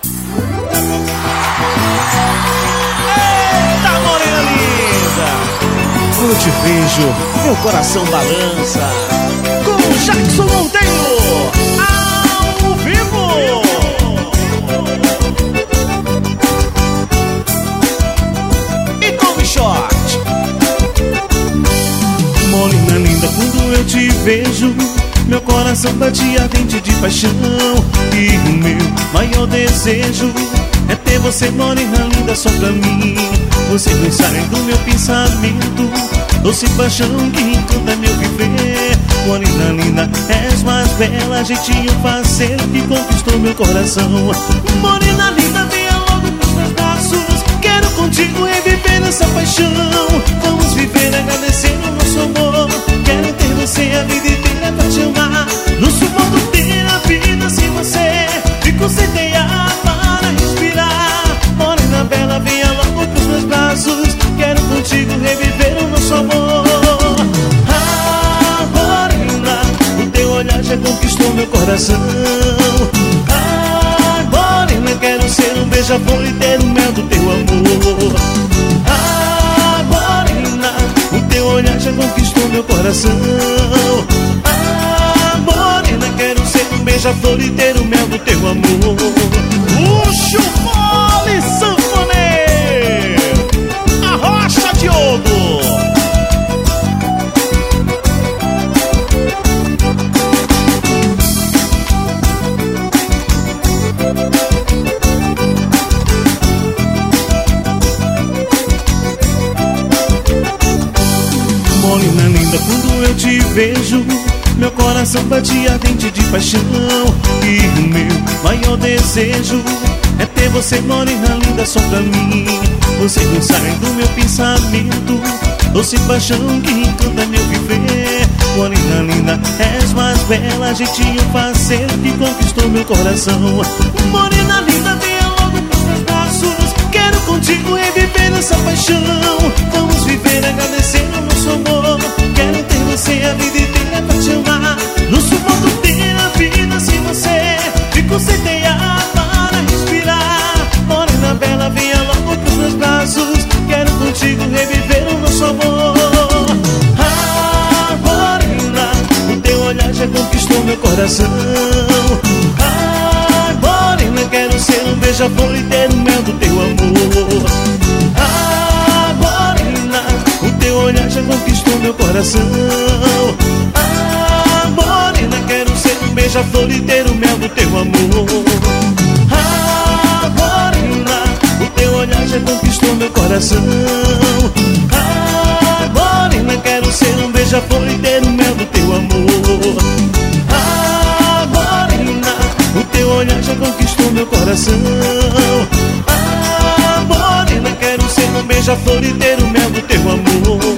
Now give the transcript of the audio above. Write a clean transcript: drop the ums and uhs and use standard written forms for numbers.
Eita, morena linda! Quando eu te vejo, meu coração balança. Com Jackson Monteiro, ao vivo! E Tommy Short. Morena linda, quando eu te vejo, meu coração bate ardente de paixão. E o meu maior desejo é ter você, morena linda, só pra mim. Você não sai do meu pensamento, doce paixão que encanta meu viver. Morena linda, és mais bela, jeitinho faceiro que conquistou meu coração. Morena linda, venha logo pros meus braços, quero contigo reviver essa paixão. Vamos viver agradecendo o nosso amor, quero ter você a vida inteira pra te amar. Não suporto ter a vida sem você, fico sem ter ar para respirar. Morena bela, venha logo pros meus braços, quero contigo reviver o nosso amor. Ah, morena, o teu olhar já conquistou meu coração. Ah, morena, quero ser um beija-flor e ter o mel do teu amor. Ah, morena, o teu olhar já conquistou meu coração. Quero ser um beija-flor e ter o mel do teu amor. Puxa o fole, sanfoneiro, a rocha de ouro. Morena linda, quando eu te vejo, meu coração bate ardente de paixão. E o meu maior desejo é ter você, morena linda, só pra mim. Você não sai do meu pensamento, doce paixão que encanta meu viver. Morena linda, és mais bela, jeitinho faceiro que conquistou meu coração. Morena linda, venha logo pros meus braços, quero contigo reviver essa paixão. Vamos viver agradecendo o nosso amor, quero ter você a vida inteira pra te amar. Não suporto ter a vida sem você, fico sem ter ar para respirar. Morena bela, venha logo pros meus braços, quero contigo reviver o nosso amor. Ah, morena, o teu olhar já conquistou meu coração. Ah, morena, quero ser um beija-flor e ter o mel do teu amor. Ah, morena, o teu olhar já conquistou meu coração. Quero ser um beija-flor e ter o mel do teu amor. Ah, morena, o teu olhar já conquistou meu coração. Ah, morena, quero ser um beija-flor e ter o mel do teu amor. Ah, morena, o teu olhar já conquistou meu coração. Ah, morena, quero ser um beija-flor e ter o mel do teu amor.